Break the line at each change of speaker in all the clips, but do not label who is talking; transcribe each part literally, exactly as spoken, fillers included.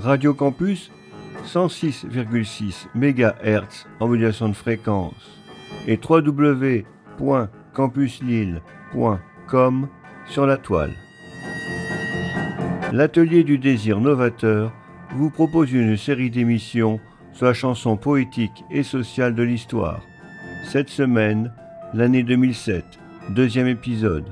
Radio Campus, cent six virgule six mégahertz en modulation de fréquence et w w w point campus lille point com sur la toile. L'Atelier du désir novateur vous propose une série d'émissions sur la chanson poétique et sociale de l'histoire. Cette semaine, l'année deux mille sept, deuxième épisode.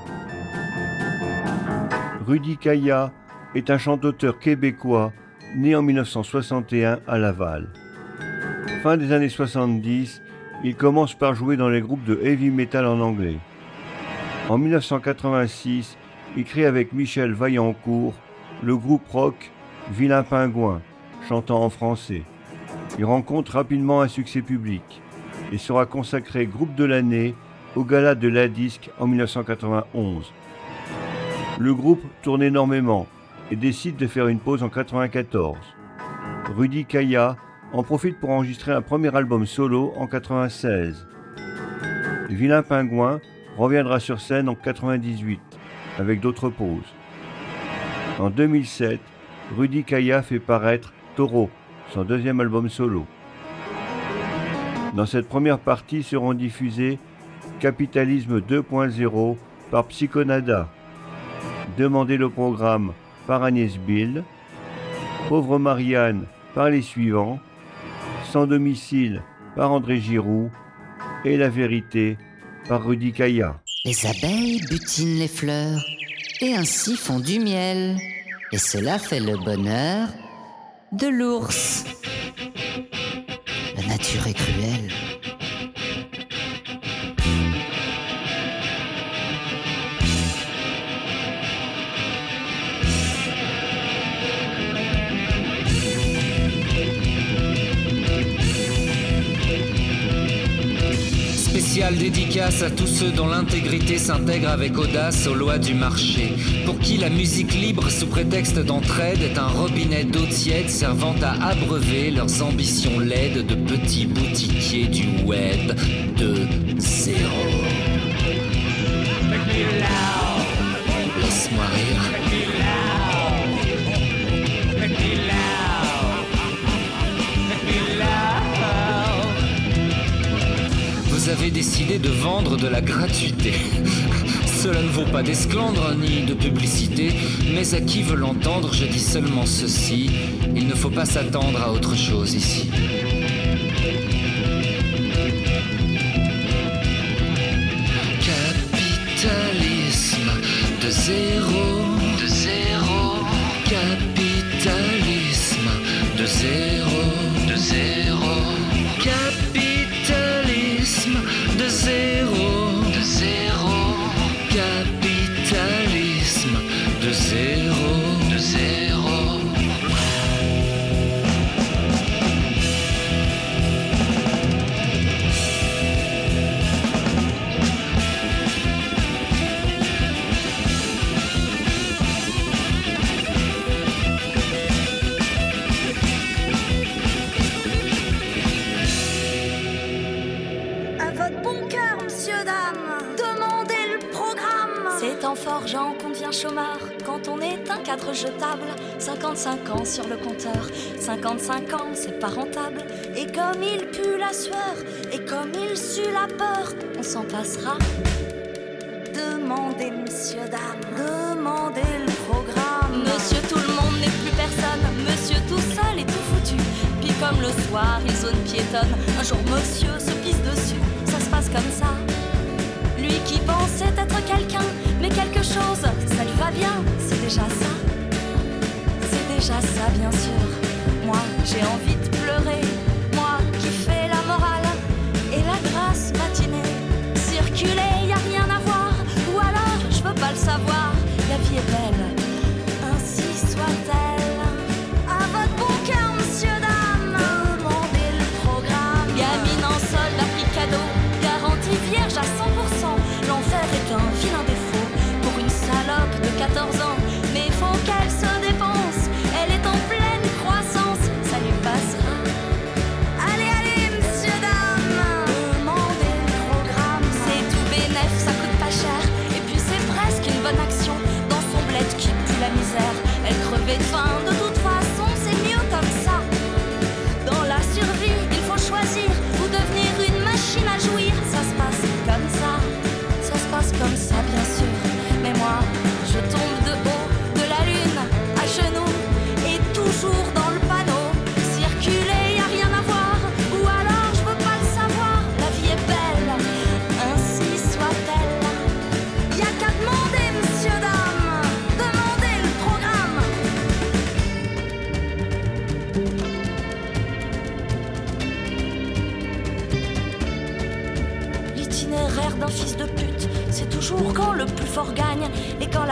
Rudy Kaya est un chanteur québécois né en mille neuf cent soixante et un à Laval. Fin des années soixante-dix, il commence par jouer dans les groupes de heavy metal en anglais. En mille neuf cent quatre-vingt-six, il crée avec Michel Vaillancourt le groupe rock Vilain Pingouin, chantant en français. Il rencontre rapidement un succès public et sera consacré groupe de l'année au Gala de la Disque en mille neuf cent quatre-vingt-onze. Le groupe tourne énormément et décide de faire une pause en quatre-vingt-quatorze. Rudy Kaya en profite pour enregistrer un premier album solo en quatre-vingt-seize. Vilain Pingouin reviendra sur scène en quatre-vingt-dix-huit avec d'autres pauses. En deux mille sept, Rudy Kaya fait paraître Taureau, son deuxième album solo. Dans cette première partie seront diffusés Capitalisme deux point zéro par Psychonada, Demandez le programme par Agnès Bill, Pauvre Marianne par les suivants, Sans domicile par André Giroux et La vérité par Rudy Kaya.
Les abeilles butinent les fleurs et ainsi font du miel. Et cela fait le bonheur de l'ours. La nature est cruelle.
Spéciale dédicace à tous ceux dont l'intégrité s'intègre avec audace aux lois du marché. Pour qui la musique libre sous prétexte d'entraide est un robinet d'eau tiède servant à abreuver leurs ambitions laides de petits boutiquiers du web de zéro. Laisse-moi rire. Vous avez décidé de vendre de la gratuité. Cela ne vaut pas d'esclandre ni de publicité, mais à qui veut l'entendre, je dis seulement ceci: il ne faut pas s'attendre à autre chose ici. Capitalisme de zéro, de zéro. Capitalisme de zéro, de zéro. Capitalisme de zéro, de zéro. Capitalisme de zéro, de zéro.
En forgeant qu'on devient chômeur quand on est un cadre jetable. Cinquante-cinq ans sur le compteur, cinquante-cinq ans c'est pas rentable. Et comme il pue la sueur, et comme il sue la peur, on s'en passera. Demandez monsieur, dame, demandez le programme. Monsieur tout le monde n'est plus personne, monsieur tout seul est tout foutu. Puis comme le soir il zone piétonne, un jour monsieur se pisse dessus. Ça se passe comme ça. Lui qui pensait être quelqu'un, mais quelque chose, ça lui va bien, c'est déjà ça. C'est déjà ça, bien sûr. Moi, j'ai envie de pleurer, moi qui fais la morale et la grâce matinée. Circuler, y a rien à voir, ou alors je veux pas le savoir. La vie est belle, ainsi soit-elle. À votre bon cœur, monsieur, dame, demandez le programme. Gamine en solde, à prix cadeau, garantie vierge à cent pour cent. L'enfer est un vilain défaut pour une salope de quatorze ans. Mais faut qu'elle se dépense, elle est en pleine croissance. Ça lui passe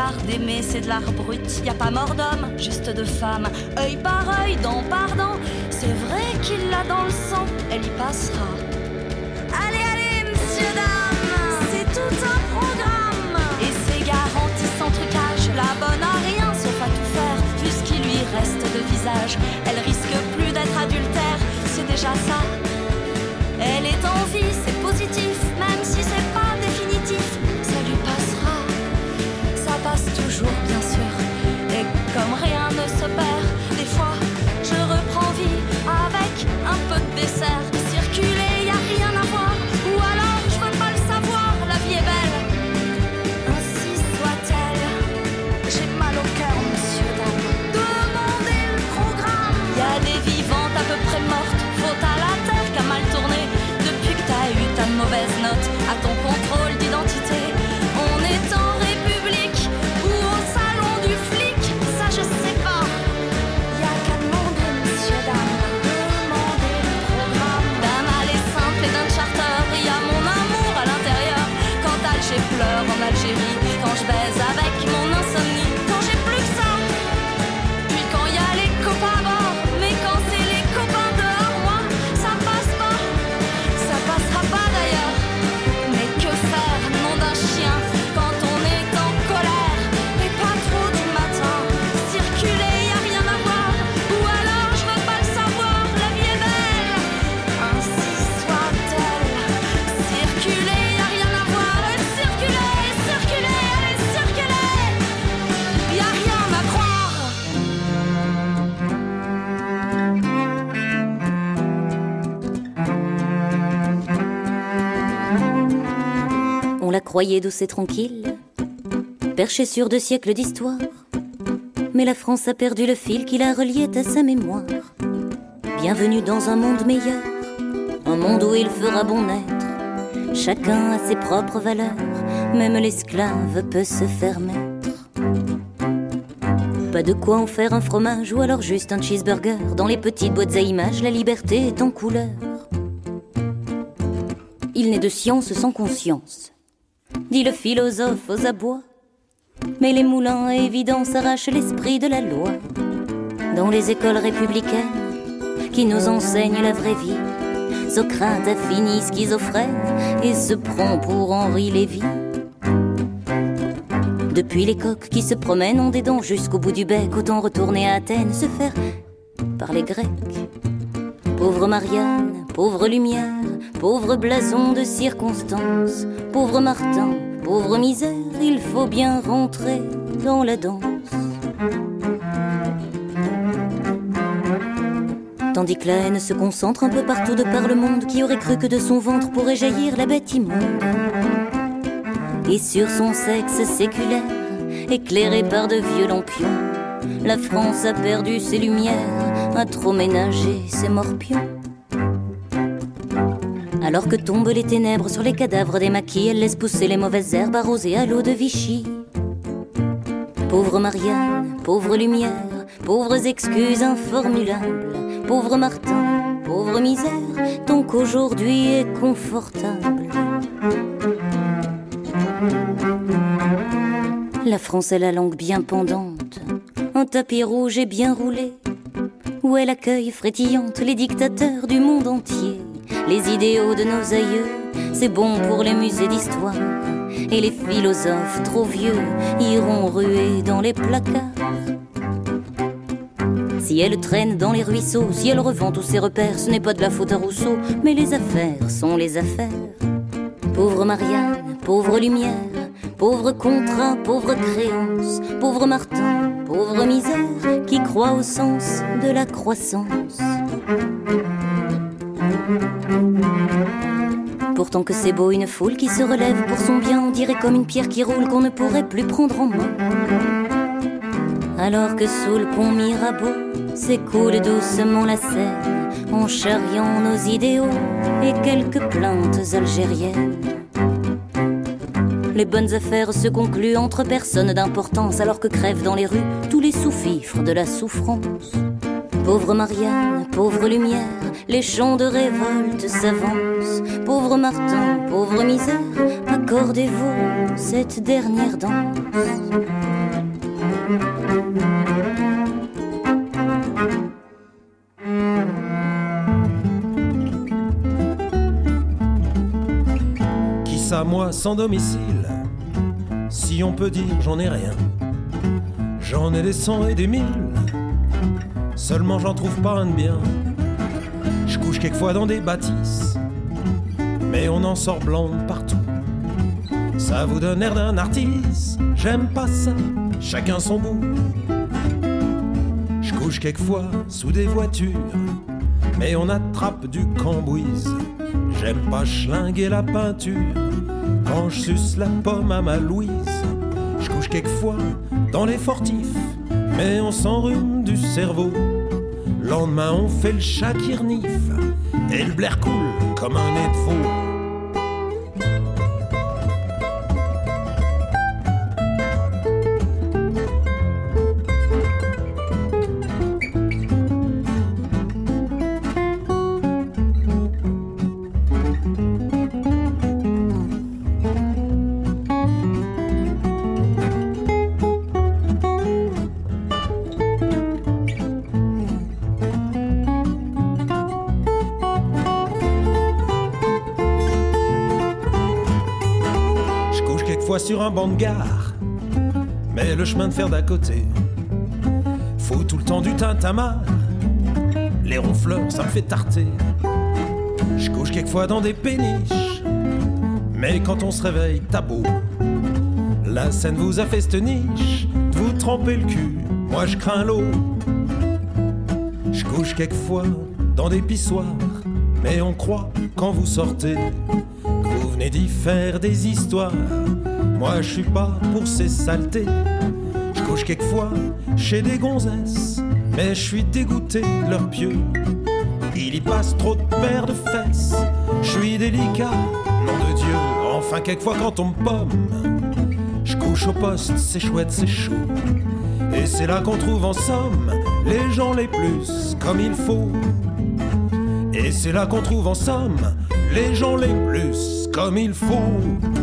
l'art d'aimer, c'est de l'art brut. Y a pas mort d'homme, juste de femme. Œil par œil, dent par dent. C'est vrai qu'il l'a dans le sang, elle y passera. Allez, allez, monsieur, dame, c'est tout un programme. Et c'est garanti sans trucage. La bonne a rien sauf à tout faire, vu ce qui lui reste de visage. Elle risque plus d'être adultère, c'est déjà ça. Elle est en vie, c'est positif, même si c'est pas définitif. Ça lui passera, ça passe toujours bien sûr. Et comme rien ne se perd, des fois je reprends vie avec un peu de dessert. Circuler, y a rien à voir, ou alors je veux pas le savoir. La vie est belle, ainsi soit-elle. J'ai mal au cœur, monsieur, dame. Demandez le programme. Y a des vivantes à peu près mortes, faute à la terre qu'a mal tourné. Depuis que t'as eu ta mauvaise note à ton contrôle d'identité. On est en République ou au salon du flic, ça je sais pas. Y a qu'à demander, monsieur, dame. Demandez le programme. Dame, elle est simple et d'un charter. Y a mon amour à l'intérieur. Quand Alger pleure en Algérie, quand je baise avec mon insomnie, quand j'ai plus que ça. Puis quand y a les copains à bord, mais quand c'est les copains dehors, moi ça passe pas. Ça passera pas d'ailleurs. Mais que faire, nom d'un chien, quand on est en colère et pas trop du matin. Circuler, y a rien à voir, ou alors je veux pas le savoir. La vie est belle, ainsi soit-elle. Circuler, y a rien à voir. Et circuler, circuler, allez circuler. Y a rien à croire.
On la croyait douce et tranquille, perchée sur deux siècles d'histoire. Mais la France a perdu le fil qui la reliait à sa mémoire. Bienvenue dans un monde meilleur, un monde où il fera bon naître. Chacun a ses propres valeurs, même l'esclave peut se faire maître. Pas de quoi en faire un fromage ou alors juste un cheeseburger. Dans les petites boîtes à images, la liberté est en couleur. Il n'est de science sans conscience, dit le philosophe aux abois. Mais les moulins à évidence arrachent l'esprit de la loi. Dans les écoles républicaines qui nous enseignent la vraie vie, Socrate a fini schizophrène et se prend pour Henri Lévy. Depuis les coqs qui se promènent en des dents jusqu'au bout du bec, autant retourner à Athènes, se faire par les Grecs. Pauvre Marianne, pauvre lumière, pauvre blason de circonstance, pauvre Martin, pauvre misère, il faut bien rentrer dans la danse. Tandis que la haine se concentre un peu partout de par le monde, qui aurait cru que de son ventre pourrait jaillir la bête immonde. Et sur son sexe séculaire, éclairé par de vieux lampions, la France a perdu ses lumières, a trop ménagé ses morpions. Alors que tombent les ténèbres sur les cadavres des maquis, elle laisse pousser les mauvaises herbes arrosées à l'eau de Vichy. Pauvre Marianne, pauvre lumière, pauvres excuses informulables, pauvre Martin, pauvre misère, tant qu'aujourd'hui est confortable. La France a la langue bien pendante, un tapis rouge et bien roulé, où elle accueille frétillante les dictateurs du monde entier. Les idéaux de nos aïeux, c'est bon pour les musées d'histoire, et les philosophes trop vieux iront ruer dans les placards. Si elle traîne dans les ruisseaux, si elle revend tous ses repères, ce n'est pas de la faute à Rousseau, mais les affaires sont les affaires. Pauvre Marianne, pauvre lumière, pauvre contrat, pauvre créance, pauvre Martin, pauvre misère, qui croit au sens de la croissance. Pourtant que c'est beau une foule qui se relève pour son bien, on dirait comme une pierre qui roule qu'on ne pourrait plus prendre en main. Alors que sous le pont Mirabeau s'écoule doucement la Seine, en charriant nos idéaux et quelques plaintes algériennes. Les bonnes affaires se concluent entre personnes d'importance, alors que crèvent dans les rues tous les sous-fifres de la souffrance. Pauvre Marianne, pauvre lumière, les chants de révolte s'avancent. Pauvre Martin, pauvre misère, accordez-vous cette dernière danse.
Qui ça, moi, sans domicile? Si on peut dire, j'en ai rien. J'en ai des cents et des mille. Seulement j'en trouve pas un de bien. Je couche quelquefois dans des bâtisses, mais on en sort blonde partout. Ça vous donne l'air d'un artiste. J'aime pas ça, chacun son goût. Je couche quelquefois sous des voitures, mais on attrape du cambouise. J'aime pas schlinguer la peinture quand je suce la pomme à ma Louise. Je couche quelquefois dans les fortifs, mais on s'enrhume du cerveau. Lendemain on fait le chat qui renifle et le blaire coule comme un nez de faux. Sur un banc de gare, mais le chemin de fer d'à côté, faut tout le temps du tintamarre. Les ronfleurs, ça me fait tarter. Je couche quelquefois dans des péniches, mais quand on se réveille, t'as beau. La scène vous a fait cette niche, de vous tremper le cul, moi je crains l'eau. Je couche quelquefois dans des pissoirs, mais on croit quand vous sortez que vous venez d'y faire des histoires. Moi je suis pas pour ces saletés. Je couche quelquefois chez des gonzesses, mais je suis dégoûté de leurs pieux. Il y passe trop de paires de fesses. Je suis délicat, nom de Dieu. Enfin quelquefois quand on me pomme, je couche au poste, c'est chouette, c'est chaud. Et c'est là qu'on trouve en somme les gens les plus comme il faut. Et c'est là qu'on trouve en somme les gens les plus comme il faut.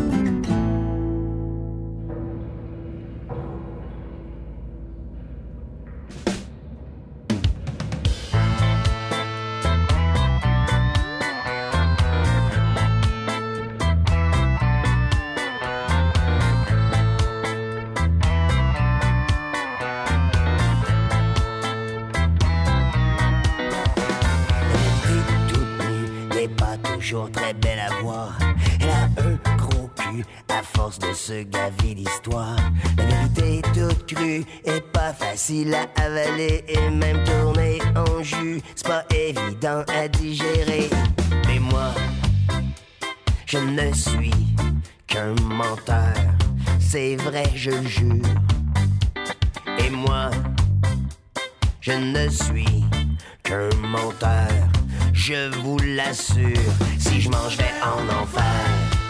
Très belle à voir, elle a un gros cul à force de se gaver d'histoire. La vérité toute crue est pas facile à avaler et même tourner en jus, c'est pas évident à digérer. Mais moi, je ne suis qu'un menteur, c'est vrai, je jure. Et moi, je ne suis qu'un menteur, je vous l'assure. Si je mange, je vais en enfer.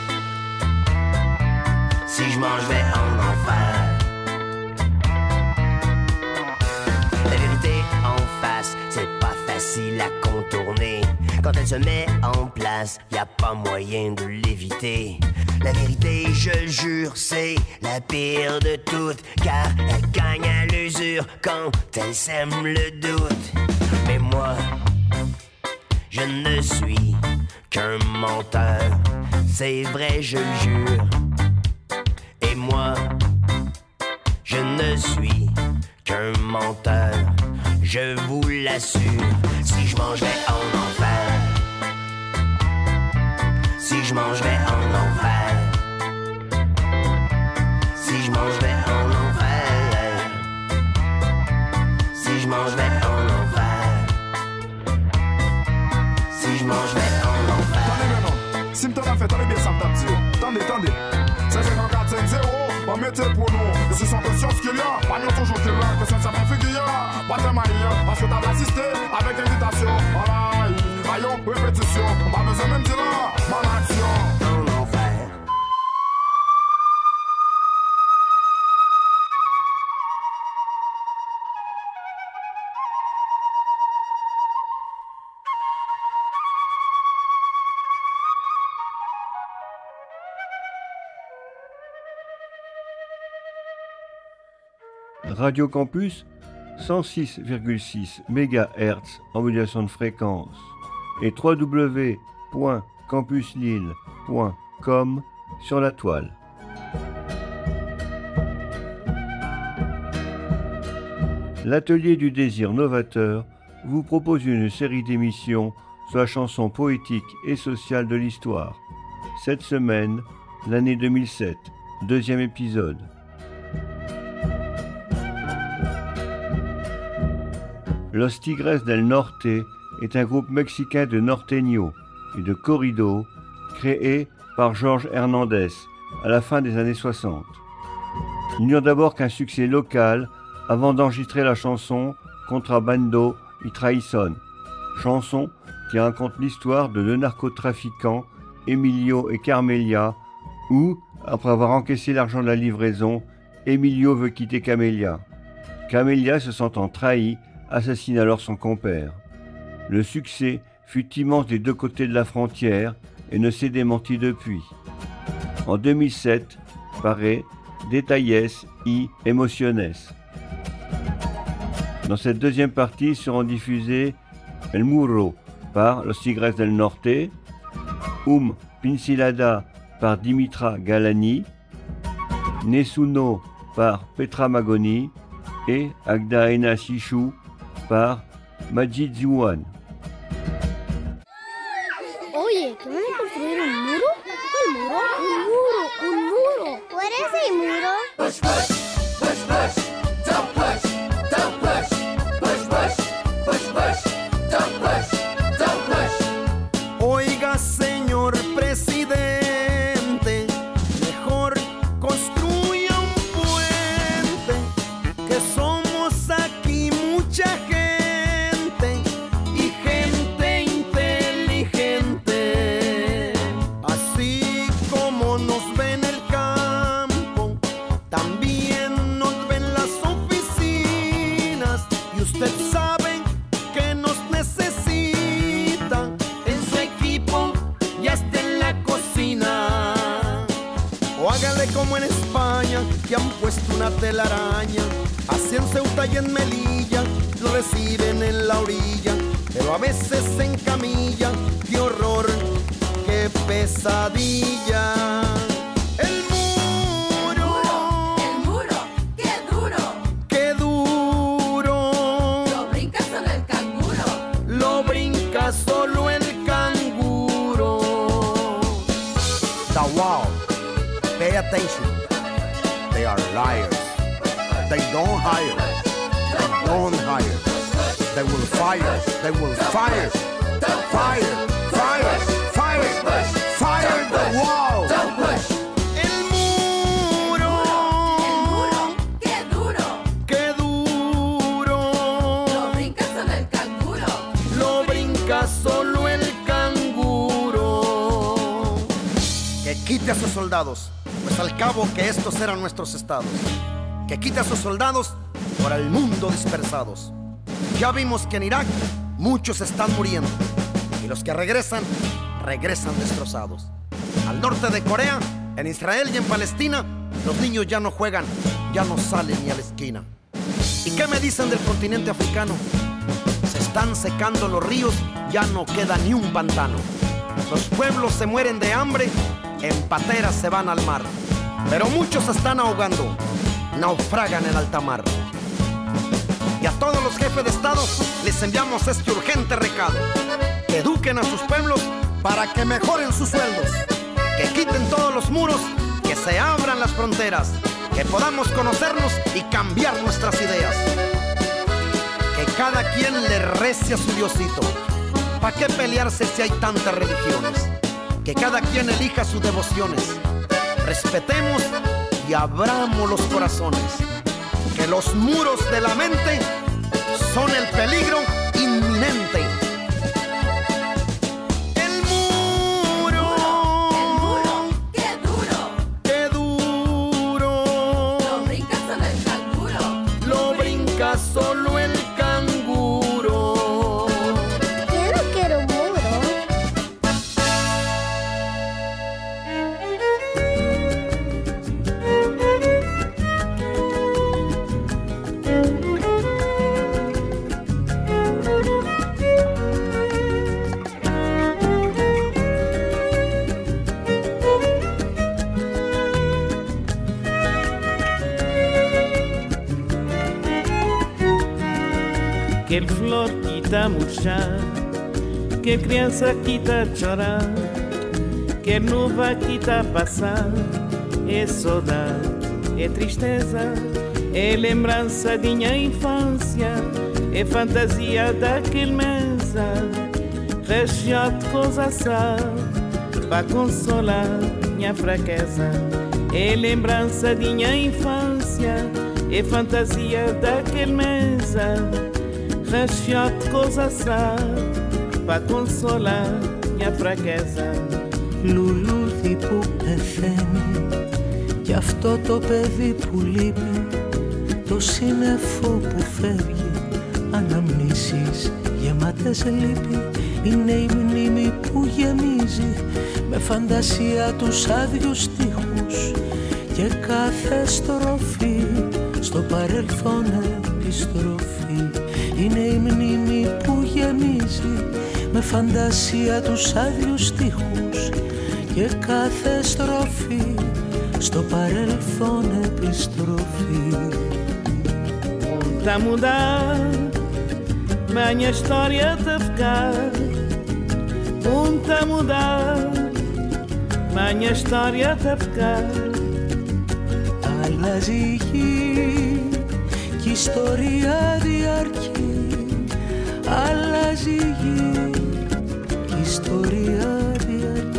Si je mange, je vais en enfer. La vérité en face, c'est pas facile à contourner. Quand elle se met en place, y a pas moyen de l'éviter. La vérité, je jure, c'est la pire de toutes, car elle gagne à l'usure quand elle sème le doute. Mais moi, je ne suis qu'un menteur, c'est vrai, je jure. Et moi, je ne suis qu'un menteur, je vous l'assure. Si je mange, je vais en enfer. Si je mange, je vais en enfer. Si je mange, je vais en enfer. Si je mange, je vais en enfer. Si je mange, je vais en enfer.
Attendez maintenant, si m't'en a fait, attendez bien ça m't'a dit. Attendez, attendez. C'est cinquante-quatre cinq zéro, on mettait pour nous. Et ce sont conscience qu'il y a, pas nous toujours qu'il y a, que ça ne s'appelle qu'il y a. Pas de manière, parce que t'as assisté avec invitation. Voilà, rayon, répétition. On va besoin même dire là, mon action.
En enfer.
Radio Campus, cent six virgule six mégahertz en modulation de fréquence et w w w point campus lille point com sur la toile. L'Atelier du désir novateur vous propose une série d'émissions sur la chanson poétique et sociale de l'histoire. Cette semaine, l'année deux mille sept, deuxième épisode. Los Tigres del Norte est un groupe mexicain de norteño et de corrido créé par Jorge Hernandez à la fin des années soixante. Ils n'eurent d'abord qu'un succès local avant d'enregistrer la chanson Contrabando y Traición, chanson qui raconte l'histoire de deux narcotrafiquants, Emilio et Carmelia, où, après avoir encaissé l'argent de la livraison, Emilio veut quitter Camelia. Camelia, se sentant trahi, assassine alors son compère. Le succès fut immense des deux côtés de la frontière et ne s'est démenti depuis. En deux mille sept, paraît Detalles y Emociones. Dans cette deuxième partie seront diffusés El Muro par Los Tigres del Norte, Um Pincelada par Dimitra Galani, Nesuno par Petra Magoni et Agdaena Sishu par Majid Zouane.
Oye, ¿que van a construir un muro? ¿Cuál muro? Un muro, un muro. What is a muro? Push, push, push, push, don't push, don't push, push, push, push, push, don't push, don't push.
Oiga, señor presidente, mejor construya un puente, que somos aquí mucha gente y gente inteligente. Así como nos ven el campo, también nos ven las oficinas, y usted sabe que nos necesita en su equipo y hasta en la cocina. O hágale como en España, que han puesto una telaraña, así en Ceuta y en Melilla lo reciben en la orilla, pero a veces en camilla. ¡Qué horror, qué pesadilla! El muro,
El muro, qué duro.
qué duro,
Lo brinca solo el canguro.
lo brinca solo el canguro. The wall, pay attention, they are liars. They don't hire, they don't hire. They will fire, they will fire, fire, fire, fire, fire the wall.
Don't push.
El muro,
El muro, qué duro.
qué duro,
Lo brinca solo el canguro.
lo brinca solo el canguro. Que quite a sus soldados, pues al cabo que estos eran nuestros estados. Que quite a sus soldados por el mundo dispersados. Ya vimos que en Irak muchos están muriendo, y los que regresan, regresan destrozados. Al norte de Corea, en Israel y en Palestina, los niños ya no juegan, ya no salen ni a la esquina. ¿Y qué me dicen del continente africano? Se están secando los ríos, ya no queda ni un pantano. Los pueblos se mueren de hambre, en pateras se van al mar. Pero muchos se están ahogando, naufragan en alta mar. Y a todos los jefes de Estado les enviamos este urgente recado: que eduquen a sus pueblos para que mejoren sus sueldos, que quiten todos los muros, que se abran las fronteras, que podamos conocernos y cambiar nuestras ideas. Que cada quien le rece a su Diosito. ¿Para qué pelearse si hay tantas religiones? Que cada quien elija sus devociones. Respetemos y abramos los corazones. Que los muros de la mente son el peligro inminente. El muro,
El muro, qué duro.
qué duro,
Lo brinca solo el canguro.
lo brinca solo el canguro.
Yo no quiero muro.
aquele flor que tá a murchar, aquele criança que tá a chorar, aquele nuvem que tá a passar. É saudade, é tristeza, é lembrança de minha infância, é fantasia daquele mesa, recheado de coisa sal, para consolar minha fraqueza. É lembrança de minha infância, é fantasia daquele mesa, recheado de coisa sal, para consolar minha fraqueza.
Λουλούδι που πεθαίνει, κι αυτό το παιδί που λείπει, το σύννεφο που φεύγει, αναμνήσεις γεμάτες λύπη. Είναι η μνήμη που γεμίζει με φαντασία τους άδειους στίχους, και κάθε στροφή στο παρελθόν επιστροφή. Είναι η μνήμη που γεμίζει με φαντασία τους άδειους στίχους, και κάθε στροφή στο παρελθόν επιστροφή.
Tá a mudar, mas a minha história tá a ficar. Um tá a mudar, mas a minha história tá a ficar.
Αλλάζει η γη κι η ιστορία διαρκεί. Αλλάζει η γη κι η ιστορία διαρκεί.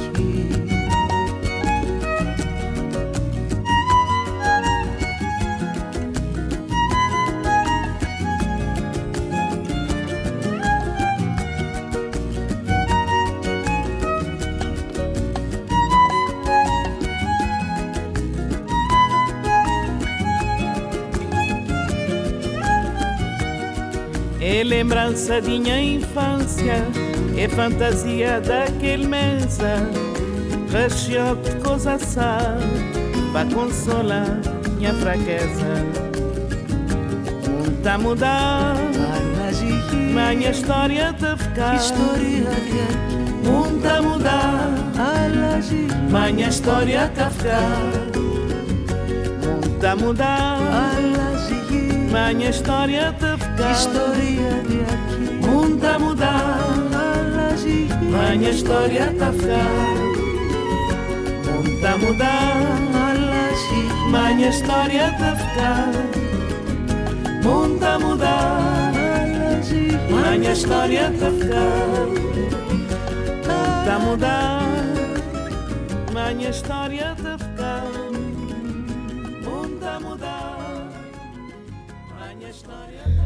É lembrança de minha infância, é fantasia daquele mesa, recheado de coisa sal, para consolar minha fraqueza. Mundo tá a mudar, mas minha história tá a ficar. Mundo tá a mudar, mas minha história tá a ficar. Mundo tá a mudar, mas minha história tá a ficar.
Ιστορία διαρκεί.
Mundo tá a mudar,
αλλάζει η γη.
mas minha história tá a ficar. Mundo tá a mudar,
αλλάζει η γη.
mas minha história tá a ficar. Mundo tá a mudar,
αλλάζει η γη.
mas minha história tá a ficar. Mundo tá a mudar, mas minha história tá a ficar. Mundo tá a mudar, mas minha história tá a ficar.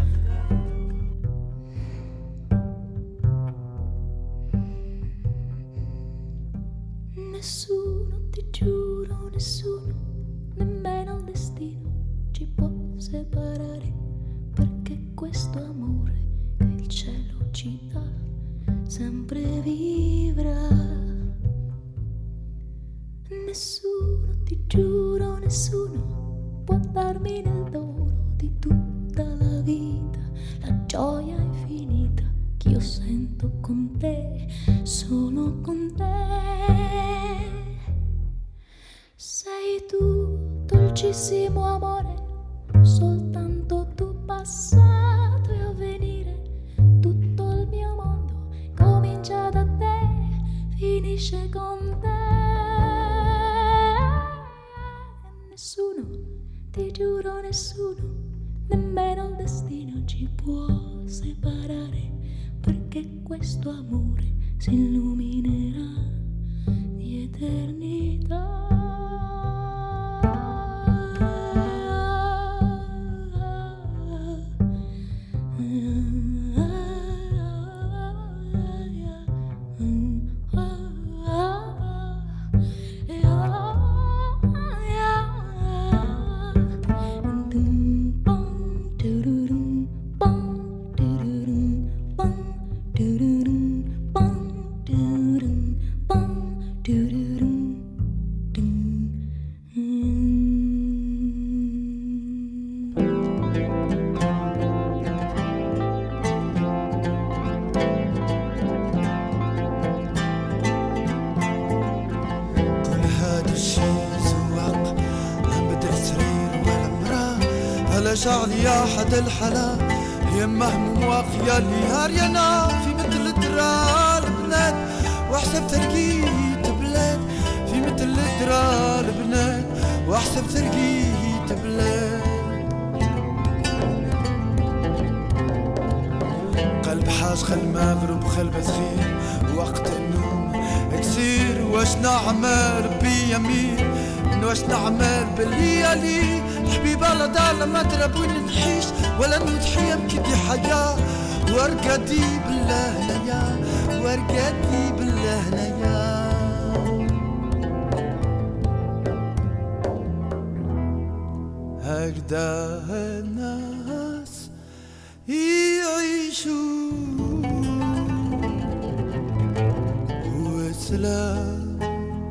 Nessuno, ti giuro, nessuno, nemmeno il destino ci può separare, perché questo amore che il cielo ci dà sempre vivrà. Nessuno, ti giuro, nessuno può darmi nel dono di tutta la vita la gioia infinita che io sento con te, solo con te. Sei tu, dolcissimo amore, soltanto tu passato e avvenire. Tutto il mio mondo comincia da te, finisce con te. Nessuno, ti giuro nessuno, nemmeno il destino ci può separare, perché questo amore si illuminerà di eternità.
شعلي يا حد الحلا يمه مواقيا اللي هارينا في مثل درا البنات واحسب تلقيت بلاد في مثل درا البنات واحسب تلقيت بلاد قلب حاج خل مغرب خل بتخير وقت النوم كسير واش نعمل بيمين واش نعمل بالليالي حبيبه لا دار ما تربوني نحيش ولا نتحيم كدي حياه ورقدي بالله هنايا ورقدي بالله هنايا هكذا الناس يعيشوا وسلام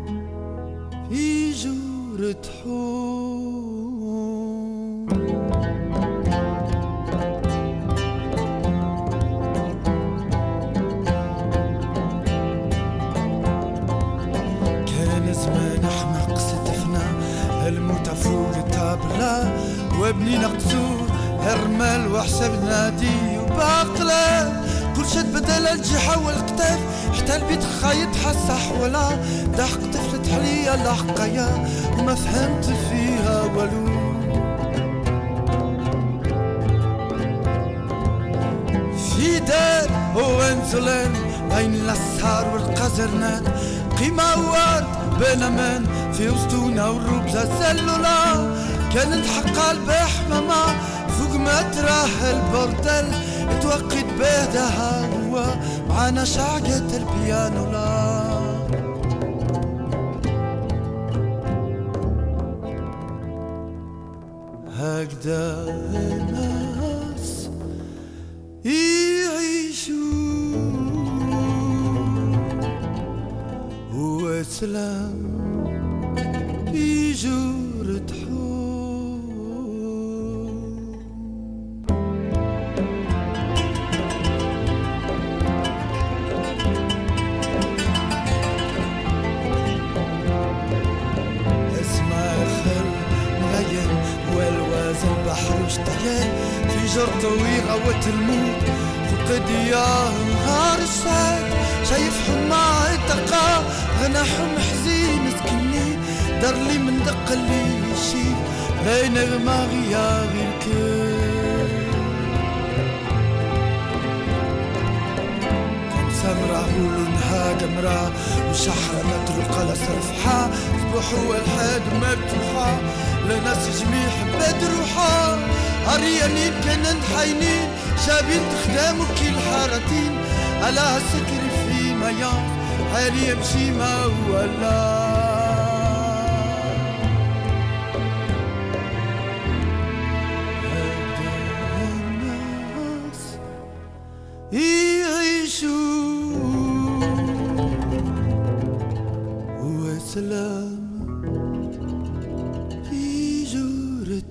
في جورة حوم كان زمان احمق ستفنا الموت فوق الطابلة وابني نقصور هرمل وحسبنا دي وباقلة كل شد بدل الجحا والكتاف حتى البيت خايط حسح ولا ضحك طفلة حلية لحقايا وما فهمت فيها ولو في دار هو انزلان بين الاسهار والقزرنات قيمة وارد بلا من في وسطونا والربزة سلولا كانت حقا البحمامة فوق ما تراه البردل توقيت بهدها هو معانا شعقة البيانو لا هكذا الناس يعيشوا وسلام بجورة في جر طويل غوت الموت فقد يا نهار الساد شايف حما اتقى غنى حم حزين سكني دار لي من دق اللي يشي بين غماغي يا غير كل كان سمرة ولونها قمرة وشحرة نطرق على صرفحة صبح والحاد مفتوحة لناس جميع حبات روحها عريانين كانن حاينين شابين تخدامو كي الحارتين على سكر في ميان حالي يمشي ما ولا هكذا الناس يعيشوا وسلام في جورة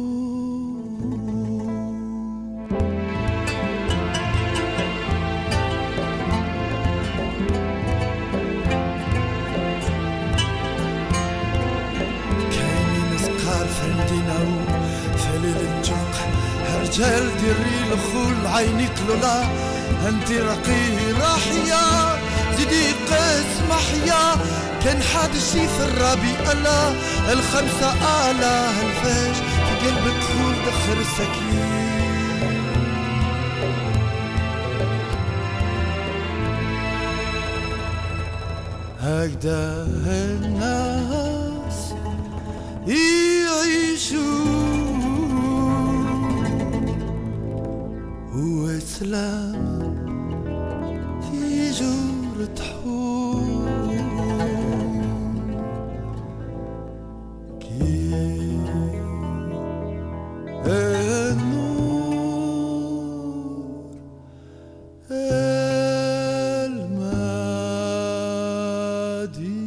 رجال ديري الخول عينيك لولا انتي رقيه راحية زيدي قيس محيا كان حاد شي في الربيع الله الخمسة آلاف الفاش في قلبك خول دخر السكين هكذا الناس يعيشوا وسلام في جورة حوم كي النور المادي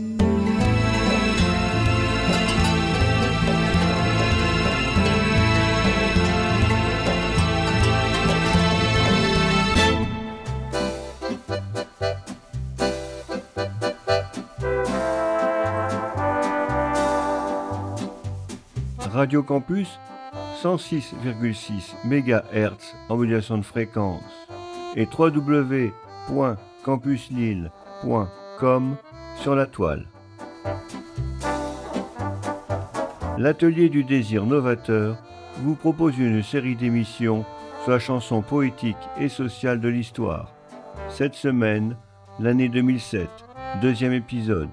Radio Campus, cent six virgule six mégahertz en modulation de fréquence et w w w point campus lille point com sur la toile. L'Atelier du désir novateur vous propose une série d'émissions sur la chanson poétique et sociale de l'histoire. Cette semaine, l'année deux mille sept, deuxième épisode.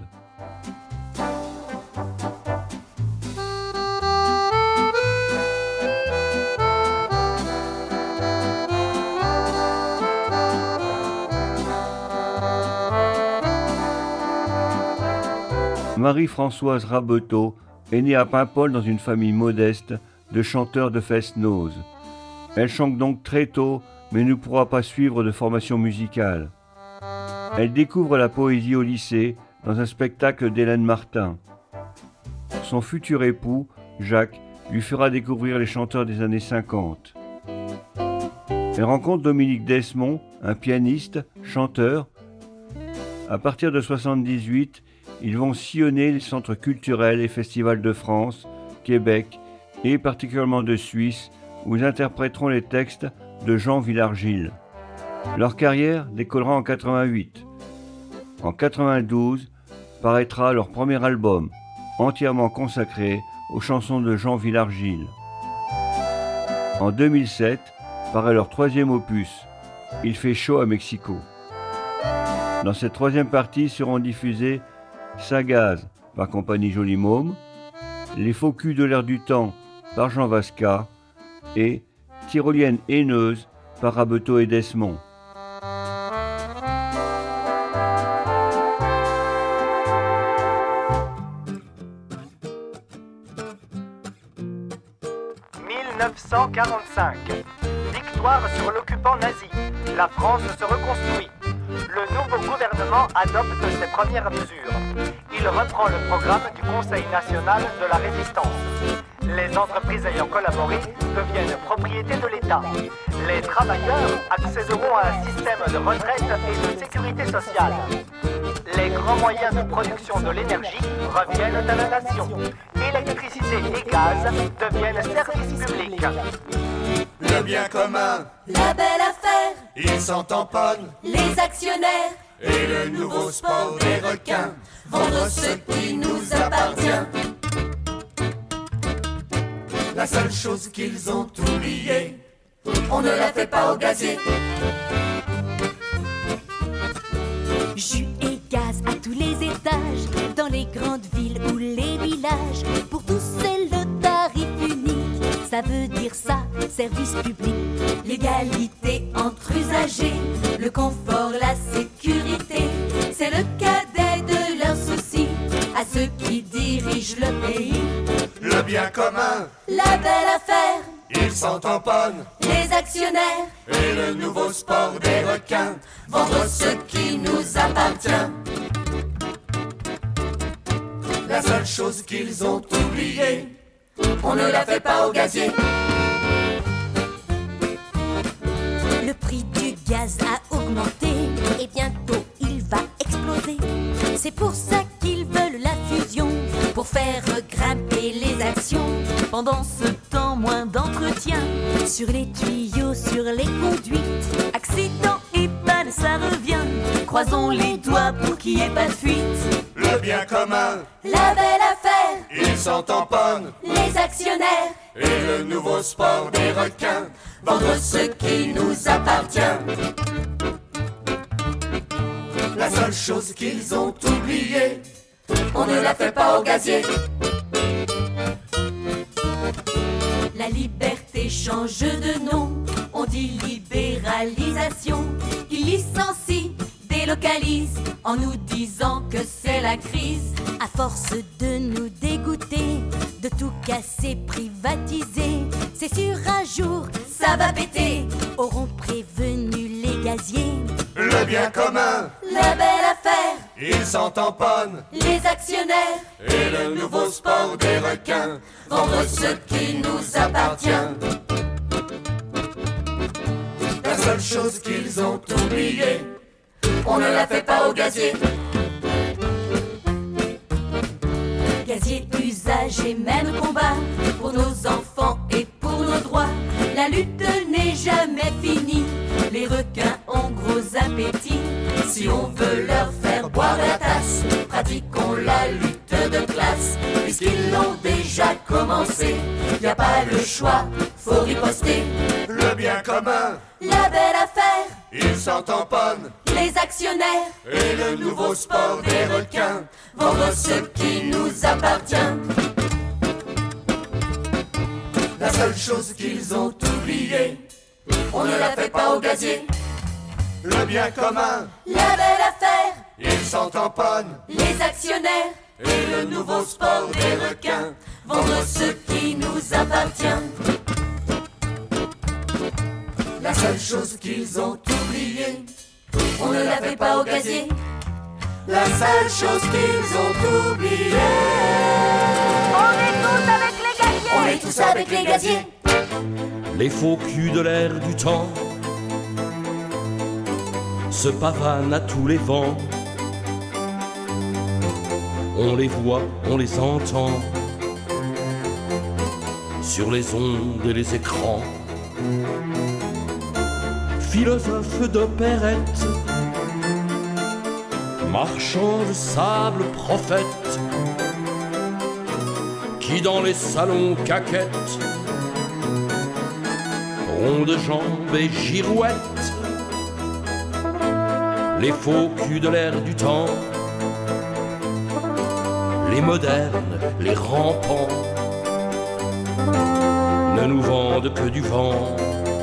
Marie-Françoise Rabeteau est née à Paimpol dans une famille modeste de chanteurs de fest-noz. Elle chante donc très tôt, mais ne pourra pas suivre de formation musicale. Elle découvre la poésie au lycée dans un spectacle d'Hélène Martin. Son futur époux, Jacques, lui fera découvrir les chanteurs des années cinquante. Elle rencontre Dominique Desmond, un pianiste, chanteur. À partir de soixante-dix-huit, ils vont sillonner les centres culturels et festivals de France, Québec et particulièrement de Suisse, où ils interpréteront les textes de Jean Villargil. Leur carrière décollera en quatre-vingt-huit. En quatre-vingt-douze, paraîtra leur premier album, entièrement consacré aux chansons de Jean Villargil. En deux mille sept, paraît leur troisième opus, Il fait chaud à Mexico. Dans cette troisième partie seront diffusés Sagaz par Compagnie Joli Môme, Les faux culs de l'air du temps par Jean Vasca et Tyrolienne haineuse par Rabeteau et Desmond.
mille neuf cent quarante-cinq. Victoire sur l'occupant nazi. La France se reconstruit. Le nouveau gouvernement adopte ses premières mesures. Il reprend le programme du Conseil national de la résistance. Les entreprises ayant collaboré deviennent propriété de l'État. Les travailleurs accéderont à un système de retraite et de sécurité sociale. Les grands moyens de production de l'énergie reviennent à la nation. Électricité et gaz deviennent services publics.
Le bien commun,
la belle affaire,
ils s'en tamponnent,
les actionnaires,
et le nouveau sport des requins,
vendre ce qui nous appartient.
La seule chose qu'ils ont oubliée,
on ne la fait pas au gazier.
Jus et gaz à tous les étages, dans les grandes villes ou les villages. Pour tous c'est le tarif unique, ça veut dire ça, service public.
L'égalité entre usagers, le confort, la sécurité, c'est le cadet de leurs soucis à ceux qui dirigent le pays.
Le bien commun,
la belle affaire,
ils s'en tamponnent,
les actionnaires,
et le nouveau sport des requins,
vendre ce qui nous appartient.
La seule chose qu'ils ont oubliée,
on ne la fait pas au gazier.
Le prix du gaz a augmenté et bientôt il va exploser. C'est pour ça qu'ils veulent la fusion, pour faire grimper les actions. Pendant ce temps, moins d'entretien sur les tuyaux, sur les conduites. Accident et panne, ça revient. Croisons les doigts pour qu'il n'y ait pas de fuite.
Le bien commun,
la belle affaire,
ils s'en tamponnent,
les actionnaires,
et le nouveau sport des requins,
vendre ce qui nous appartient.
La seule chose qu'ils ont oubliée,
on ne la fait pas au gazier. La liberté change de nom, on dit libéralisation. Ils licencient, délocalisent, en nous disant que c'est la crise.
À force de nous dégoûter, de tout casser, privatiser, c'est sûr un jour
ça va péter.
Auront prévenu les gaziers.
Le bien commun,
la belle affaire,
ils s'en tamponnent,
les actionnaires,
et le nouveau sport des requins,
vendre ce qui nous appartient.
La seule chose qu'ils ont oubliée,
on ne la fait pas au gazier. Gazier, usage et même combat, pour nos enfants et pour nos lutte n'est jamais finie. Les requins ont gros appétit. Si on veut leur faire boire la tasse, pratiquons la lutte de classe. Puisqu'ils l'ont déjà commencé, y a pas le choix, faut riposter.
Le bien commun,
la belle affaire,
ils s'en tamponnent.
Les actionnaires
et le nouveau sport des requins,
vendre ce qui nous appartient.
La seule chose qu'ils ont oubliée,
on ne la fait pas au gazier.
Le bien commun,
la belle affaire,
ils s'en tamponnent.
Les actionnaires
et le nouveau sport des requins,
vendre ce qui nous appartient.
La seule chose qu'ils ont oubliée,
on ne la fait pas au gazier.
La seule chose qu'ils ont oubliée,
on est tous avec les gaziers.
On est tous avec les gaziers.
Les faux culs de l'air du temps se pavanent à tous les vents. On les voit, on les entend sur les ondes et les écrans. Philosophes d'opérette, marchands de sable, prophètes, qui dans les salons caquettent, ronds de jambes et girouettes. Les faux culs de l'air du temps, les modernes, les rampants, ne nous vendent que du vent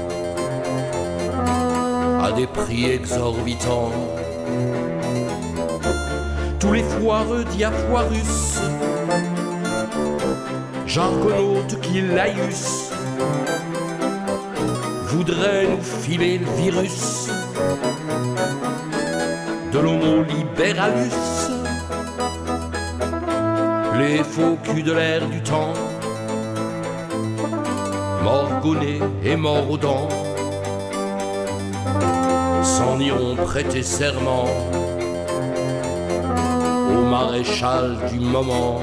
à des prix exorbitants. Tous les foireux diafoirus, jargonautes qui laïus, voudraient nous filer le virus de l'homo libéralus. Les faux culs de l'air du temps, morgonnés et morts aux dents, s'en iront prêter serment au maréchal du moment.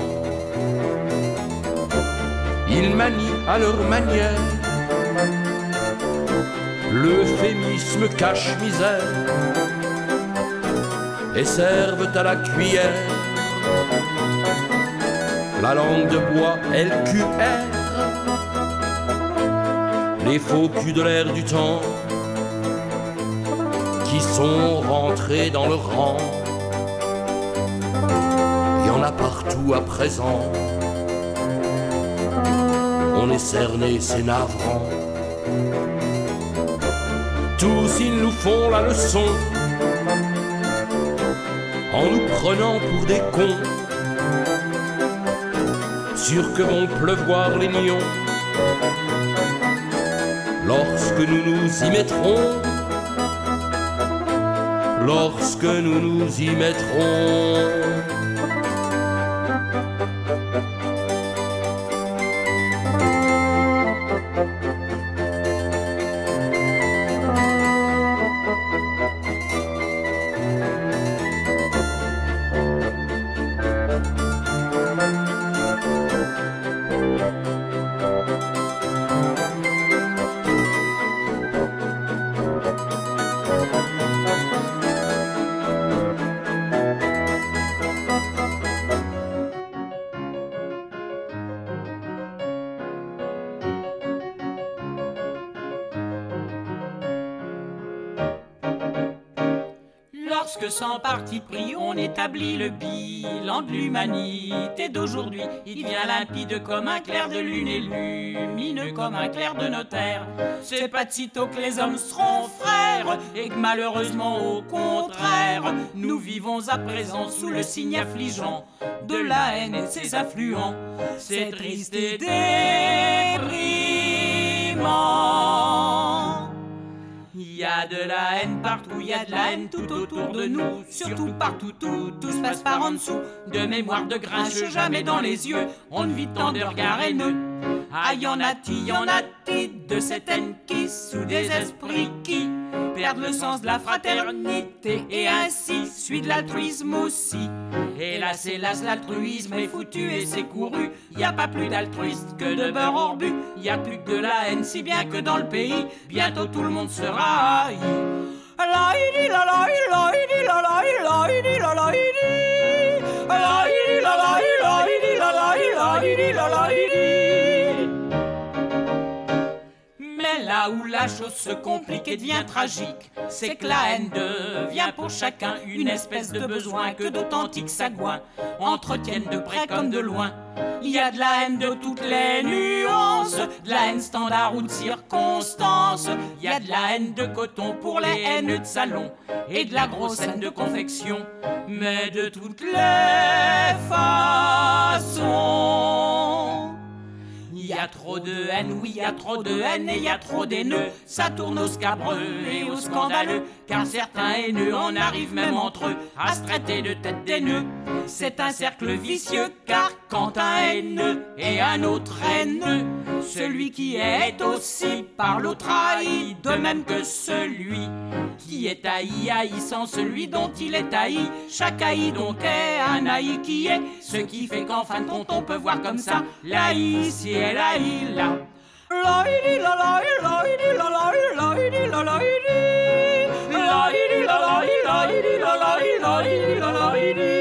Ils manient à leur manière l'euphémisme cache-misère et servent à la cuillère la langue de bois L Q R. Les faux culs de l'air du temps qui sont rentrés dans le rang. Il y en a partout à présent. On est cerné, c'est navrant. Tous ils nous font la leçon en nous prenant pour des cons. Sûr que vont pleuvoir les nions lorsque nous nous y mettrons. Lorsque nous nous y mettrons.
Lorsque sans parti pris on établit le bilan de l'humanité d'aujourd'hui, il devient limpide comme un clair de lune et lumineux comme un clair de notaire. C'est pas de sitôt que les hommes seront frères et que malheureusement au contraire nous vivons à présent sous le signe affligeant de la haine et ses affluents. C'est triste et déprimant. Il y a de la haine partout, il y a de la haine tout autour de nous. Surtout partout, tout, tout se passe par en dessous. De mémoire de grinche, jamais dans les yeux. On vit tant de regards haineux. Ah, y en a-t-il, y en a-t-il de cette haine qui, sous des esprits qui perdre le sens de la fraternité et ainsi suit de l'altruisme aussi. Hélas, hélas, l'altruisme est foutu et c'est couru. Y a pas plus d'altruiste que de beurre hors but. Y a plus que de la haine, si bien que dans le pays, bientôt tout le monde sera haï. La idi la la la idi la la la idi la la idi. La idi la la la idi la la la idi la la idi. Mais là où la chose se complique et devient tragique, c'est que la haine devient pour chacun une espèce de besoin que d'authentiques sagouins entretiennent de près comme de loin. Il y a de la haine de toutes les nuances, de la haine standard ou de circonstance. Il y a de la haine de coton pour les haines de salon et de la grosse haine de confection. Mais de toutes les façons, il y a trop de haine, oui, il y a trop de haine et il y a trop d'haineux. Ça tourne au scabreux et au scandaleux, car certains haineux en arrivent même entre eux à se traiter de tête des nœuds. C'est un cercle vicieux, car quand un haineux et un autre haineux, celui qui est aussi par l'autre haï, de même que celui qui est haï haïssant celui dont il est haï. Chaque haï donc est un haï qui est, ce qui fait qu'en fin de compte on peut voir comme ça l'haï si elle haï là. La idi la la la idi la la la idi la la idi. La idi la la la idi la la la idi la la idi.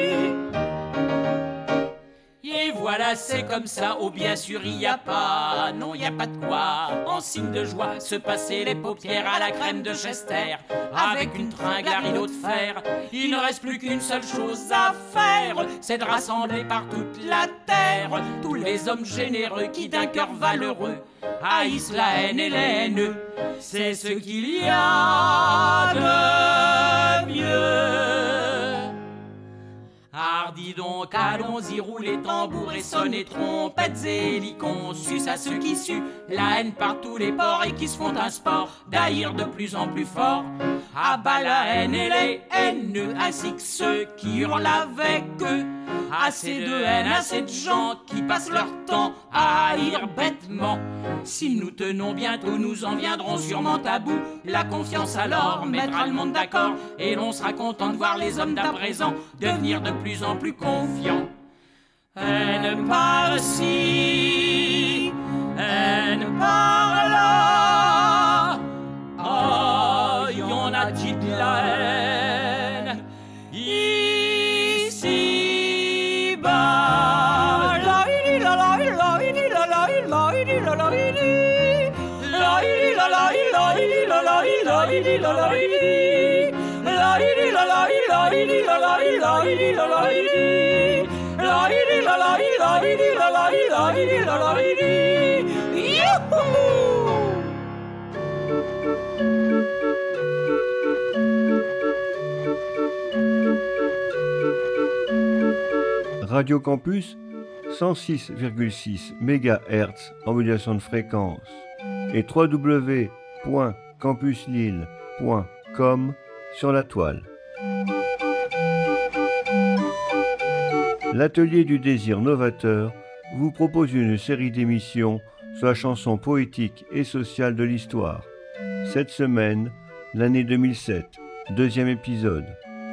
Et voilà, c'est comme ça, oh bien sûr, il y a pas, non, il y a pas de quoi, en signe de joie, se passer les paupières à la crème de Chester, avec une tringle à rideau de fer. Il ne reste plus qu'une seule chose à faire, c'est de rassembler par toute la terre tous les hommes généreux qui d'un cœur valeureux haïssent la haine et les haineux. C'est ce qu'il y a de mieux. Hardi donc, allons-y, roulez tambours et sonnez trompettes et licons, suce à ceux qui suent la haine par tous les ports et qui se font un sport d'haïr de plus en plus fort. À bas la haine et les haineux, ainsi que ceux qui hurlent avec eux. Assez de haine, assez de gens qui passent leur temps à haïr bêtement. Si nous tenons bientôt, nous en viendrons sûrement à bout. La confiance alors mettra le monde d'accord et l'on sera content de voir les hommes d'à présent devenir de plus en plus confiants. Haine par-ci, haine par-là. Oh, y en a-t-il de la haine ici-bas? La idi la la la idi la la la idi la la idi. La idi la la la idi la la la idi la la idi. La idi la la la idi la la la idi la la idi. La idi la la la idi la la la idi la la idi. Youhou!
Radio Campus, cent six virgule six mégahertz en modulation de fréquence et w w w point campus lille point com sur la toile. L'Atelier du désir novateur vous propose une série d'émissions sur la chanson poétique et sociale de l'histoire. Cette semaine, l'année deux mille sept, deuxième épisode.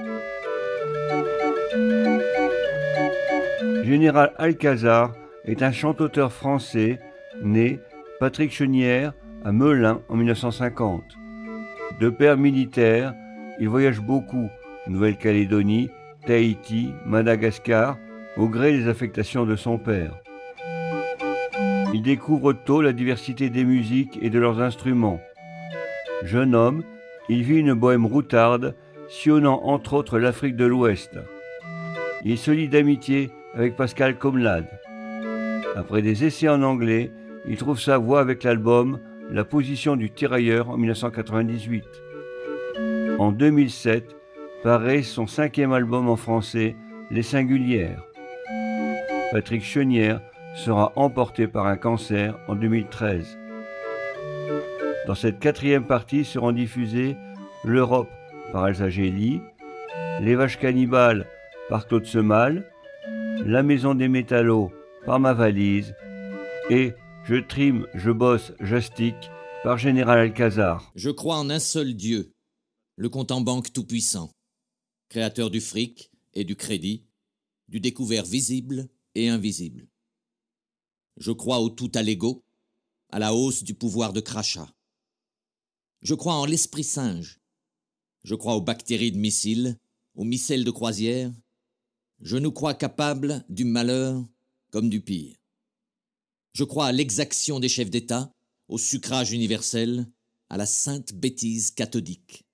Général Alcazar est un chanteur français né Patrick Chenière à Melun en mille neuf cent cinquante. De père militaire, il voyage beaucoup, Nouvelle-Calédonie, Tahiti, Madagascar, au gré des affectations de son père. Il découvre tôt la diversité des musiques et de leurs instruments. Jeune homme, il vit une bohème routarde, sillonnant entre autres l'Afrique de l'Ouest. Il se lie d'amitié avec Pascal Comlade. Après des essais en anglais, il trouve sa voix avec l'album La position du tirailleur en mille neuf cent quatre-vingt-dix-huit. En deux mille sept, paraît son cinquième album en français, Les Singulières. Patrick Chenière sera emporté par un cancer en deux mille treize. Dans cette quatrième partie seront diffusées L'Europe par Elsa Gély, Les Vaches Cannibales par Claude Semal, La Maison des Métallos par Ma Valise et Je trime, je bosse, j'astique par Général Alcazar.
Je crois en un seul Dieu, le compte en banque tout-puissant, créateur du fric et du crédit, du découvert visible et invisible. Je crois au tout à l'ego, à la hausse du pouvoir de crachat. Je crois en l'esprit singe. Je crois aux bactéries de missiles, aux micelles de croisière. Je nous crois capables du malheur comme du pire. Je crois à l'exaction des chefs d'État, au suffrage universel, à la sainte bêtise cathodique.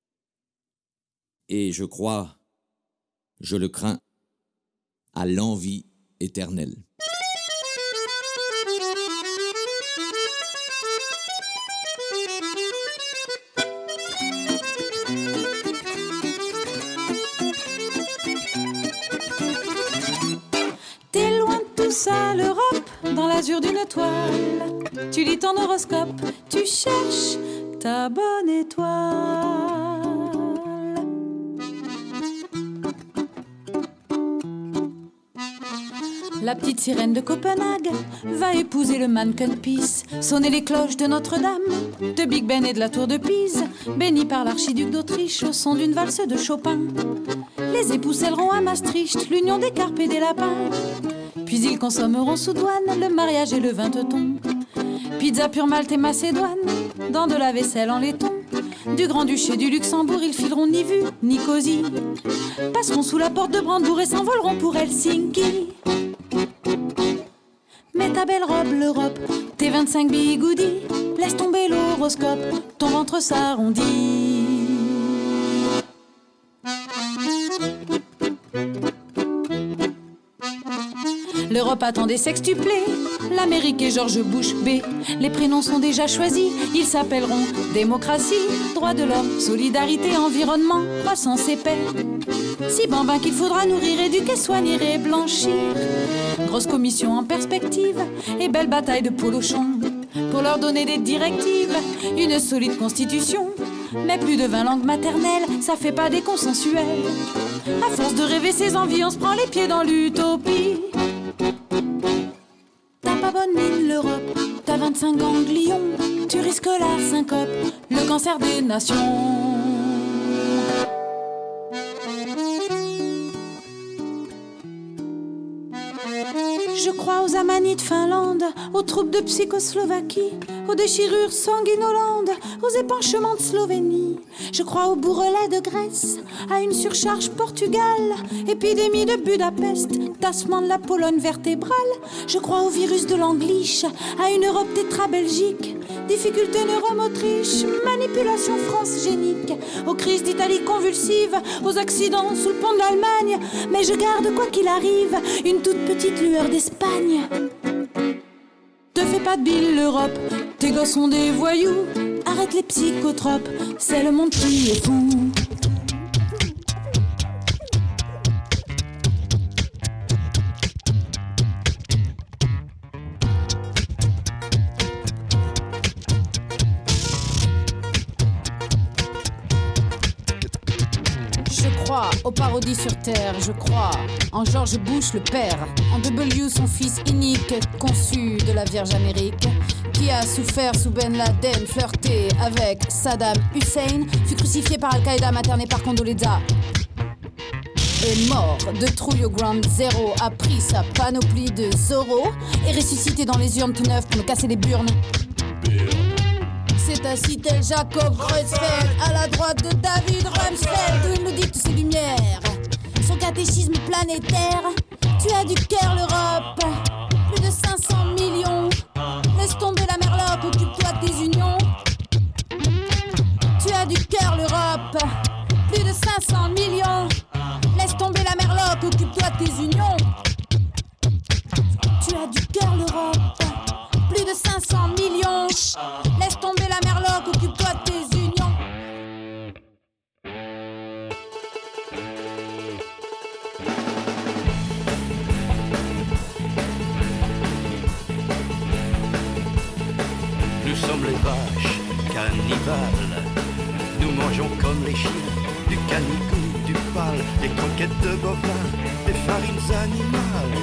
Et je crois, je le crains, à l'envie éternelle.
T'es loin de tout ça, l'Europe, dans l'azur d'une toile. Tu lis ton horoscope, tu cherches ta bonne étoile. La petite sirène de Copenhague va épouser le mannequin Peace, sonner les cloches de Notre-Dame, de Big Ben et de la Tour de Pise, bénis par l'archiduc d'Autriche au son d'une valse de Chopin. Les époux scelleront à Maastricht l'union des carpes et des lapins. Puis ils consommeront sous douane le mariage et le vin teuton. Pizza pure Malte et Macédoine, dans de la vaisselle en laiton. Du Grand-Duché du Luxembourg, ils fileront ni vue, ni cosy. Passeront sous la porte de Brandebourg et s'envoleront pour Helsinki. Mets ta belle robe, l'Europe, tes vingt-cinq bigoudis. Laisse tomber l'horoscope, ton ventre s'arrondit. L'Europe attend des sextuplés, l'Amérique et George Bush B. Les prénoms sont déjà choisis, ils s'appelleront démocratie, droits de l'homme, solidarité, environnement, croissance et paix. Si bambins qu'il faudra nourrir, éduquer, soigner et blanchir. Grosse commission en perspective et belle bataille de polochons pour leur donner des directives, une solide constitution. Mais plus de vingt langues maternelles, ça fait pas des consensuels. À force de rêver ses envies, on se prend les pieds dans l'utopie. T'as pas bonne mine l'Europe, t'as vingt-cinq ganglions, tu risques la syncope, le cancer des nations. Je crois aux amanies de Finlande, aux troupes de Tchécoslovaquie, aux déchirures sanguinolentes, aux épanchements de Slovénie. Je crois aux bourrelets de Grèce, à une surcharge Portugal, épidémie de Budapest, tassement de la Pologne vertébrale. Je crois au virus de l'Angliche, à une Europe tétra-Belgique, difficultés neuromotrices, manipulation transgénique, aux crises d'Italie convulsives, aux accidents sous le pont de l'Allemagne. Mais je garde, quoi qu'il arrive, une toute petite lueur d'Espagne. Te fais pas de bile l'Europe, tes gosses sont des voyous. Arrête les psychotropes, c'est le monde qui est fou. Je crois aux parodies sur terre, je crois en George Bush le père, en W son fils inique, conçu de la Vierge Amérique, qui a souffert sous Ben Laden, flirté avec Saddam Hussein, fut crucifié par Al-Qaïda, materné par Condoleezza, est mort de trouille au Ground Zero, a pris sa panoplie de Zorro, et ressuscité dans les urnes tout neuf pour me casser les burnes. C'est assis tel Jacob Kreuzfeld, à la droite de David Rumsfeld, où il nous dicte ses lumières, son catéchisme planétaire. Tu as du cœur l'Europe, plus de cinq cents millions. Laisse tomber la merlope, occupe-toi de tes unions. Tu as du cœur l'Europe, plus de cinq cents millions. Laisse tomber la merlope, occupe-toi de tes unions. Tu as du cœur l'Europe, plus de cinq cents millions. Laisse tomber la merloque, occupe-toi de tes unions.
Nous sommes les vaches cannibales. Nous mangeons comme les chiens du canigou, du pal, des croquettes de bovin, des farines animales.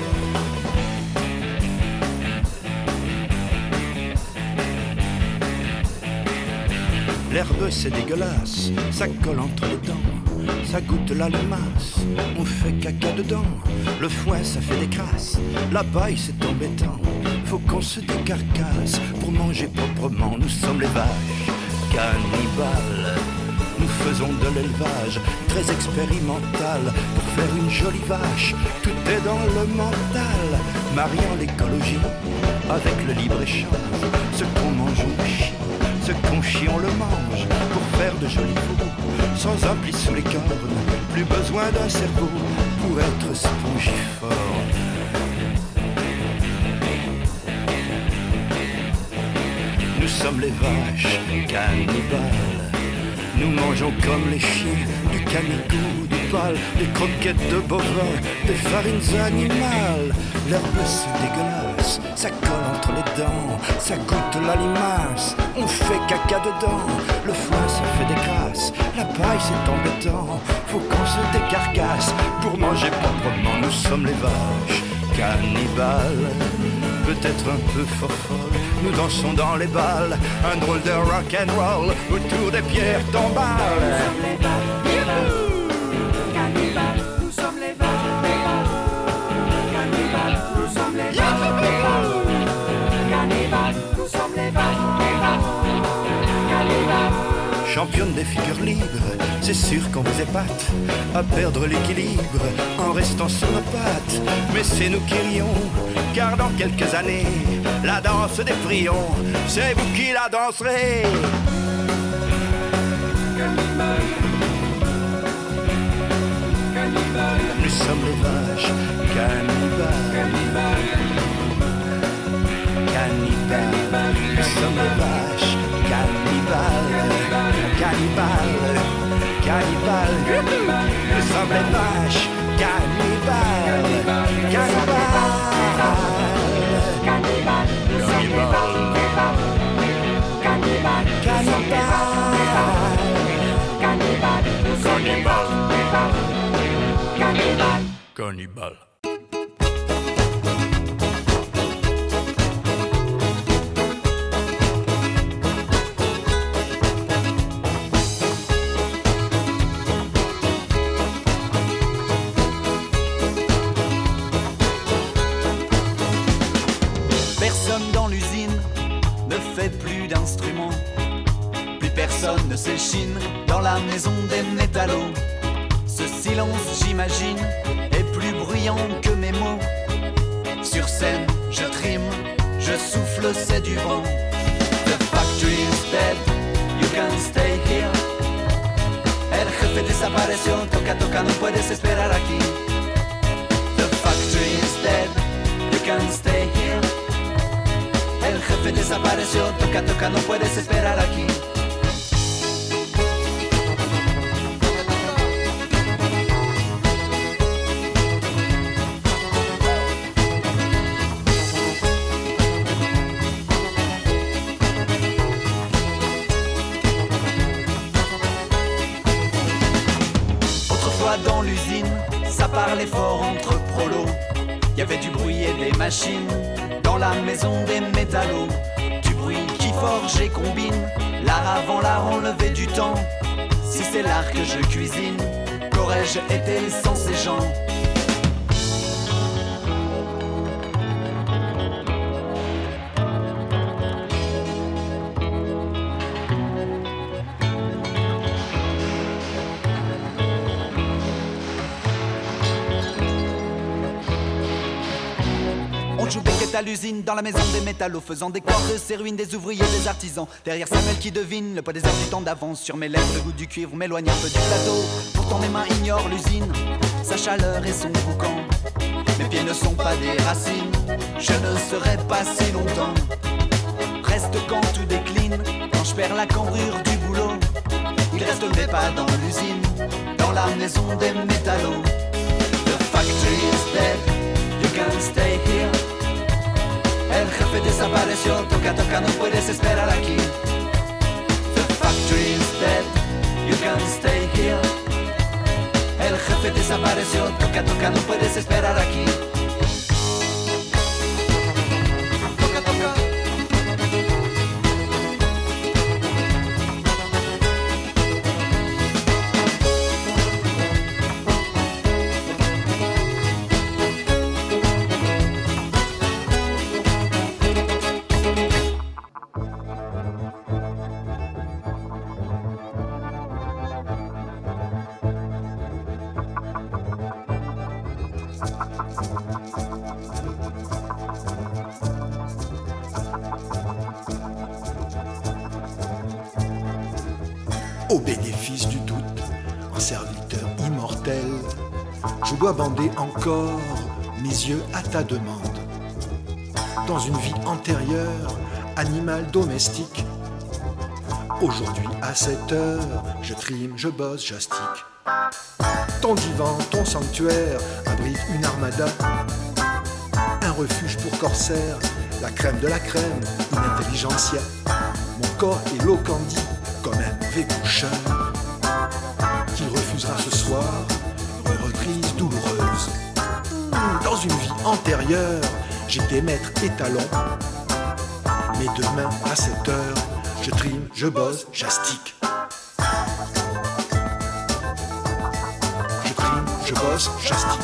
L'herbe c'est dégueulasse, ça colle entre les dents, ça goûte la limace, on fait caca dedans. Le foin ça fait des crasses, la paille c'est embêtant. Faut qu'on se décarcasse pour manger proprement, nous sommes les vaches cannibales. Nous faisons de l'élevage très expérimental pour faire une jolie vache. Tout est dans le mental, mariant l'écologie avec le libre-échange. Ce qu'on mange on chie, ce qu'on chie on le mange pour faire de jolis veaux. Sans un pli sous les cornes, plus besoin d'un cerveau pour être spongiforme. Nous sommes les vaches cannibales. Nous mangeons comme les chiens du canigou, du pal, des croquettes de bovins, des farines animales. L'herbe c'est dégueulasse, ça colle entre les dents, ça goûte la limace, on fait caca dedans. Le foin ça fait des crasses, la paille c'est embêtant. Faut qu'on se décarcasse pour manger proprement. Nous sommes les vaches cannibales. Peut-être un peu fort folle, nous dansons dans les balles, un drôle de rock and roll autour des pierres tombales.
Nous sommes les vaches cannibales, nous sommes les vaches cannibales, nous sommes les vaches cannibales.
Championne des figures libres, c'est sûr qu'on vous épate à perdre l'équilibre en restant sur nos pattes. Mais c'est nous qui rions, car dans quelques années, la danse des prions, c'est vous qui la danserez. Nous sommes les vaches cannibales. Cannibales. Nous sommes les vaches cannibales. Cannibales. Cannibales. Nous sommes les vaches cannibales. Cannibales. Cannibales. Nous sommes les vaches cannibales. Cannibales. Nous sommes les vaches cannibales. Cannibales.
Personne dans l'usine ne fait plus d'instruments. Plus personne ne s'échine dans la maison des métallos. Ce silence, j'imagine, est plus bruyant que mes mots. Sur scène, je trime, je souffle, c'est du vent. The factory is dead, you can stay here. El jefe desapareció, toca, toca, no puedes esperar aquí. The factory is dead, you can stay here. El jefe desapareció, toca, toca, no puedes esperar aquí. Dans l'usine, ça parlait fort entre prolos. Y avait du bruit et des machines dans la maison des métallos. Du bruit qui forge et combine l'art avant l'art en levé du temps. Si c'est l'art que je cuisine, qu'aurais-je été sans ces gens? À l'usine, dans la maison des métallos, faisant des corps de ces ruines, des ouvriers, des artisans. Derrière Samuel qui devine le poids des heures du temps d'avance. Sur mes lèvres, le goût du cuivre m'éloigne un peu du plateau. Pourtant mes mains ignorent l'usine, sa chaleur et son boucan. Mes pieds ne sont pas des racines, je ne serai pas si longtemps. Reste quand tout décline, quand je perds la cambrure du boulot. Il reste mes pas dans l'usine, dans la maison des métallos. The factory is dead, you can stay here. El jefe desapareció, toca, toca, no puedes esperar aquí. The factory is dead, you can stay here. El jefe desapareció, toca, toca, no puedes esperar aquí. Toca, toca.
Au bénéfice du doute, en serviteur immortel, je dois bander encore mes yeux à ta demande. Dans une vie antérieure, animal domestique, aujourd'hui à cette heure, je trime, je bosse, j'astique. Ton divan, ton sanctuaire abrite une armada, un refuge pour corsaires, la crème de la crème, une intelligentsia. Mon corps est l'eau candie comme un mauvais coucheur qui refusera ce soir une reprise douloureuse. Dans une vie antérieure, j'étais maître étalon, mais demain à cette heure, je trime, je bosse, j'astique. Je trime, je bosse, j'astique.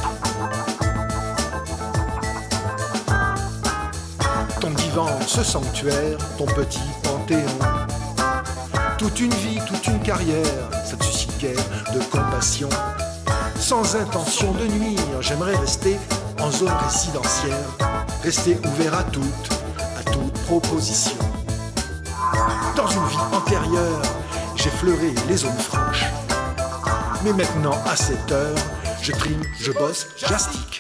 Ton divan, ce sanctuaire, ton petit panthéon, toute une vie, toute une carrière, ça te suscite guère de compassion. Sans intention de nuire, j'aimerais rester en zone résidentielle, rester ouvert à toute, à toute proposition. Dans une vie antérieure, j'ai fleuré les zones franches, mais maintenant à cette heure, je trime, je bosse, j'astique.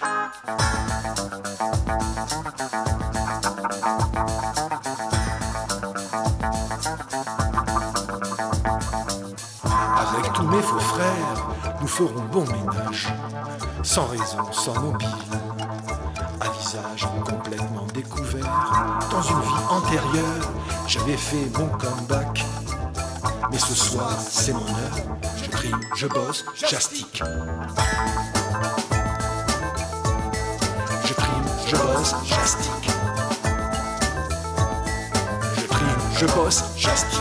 Avec tous mes faux frères, nous ferons bon ménage, sans raison, sans mobile, à visage complètement découvert. Dans une vie antérieure, j'avais fait mon comeback, mais ce soir, c'est mon heure. Je trime, je bosse, j'astique. Je trime, je bosse, j'astique. Je trime, je bosse, j'astique.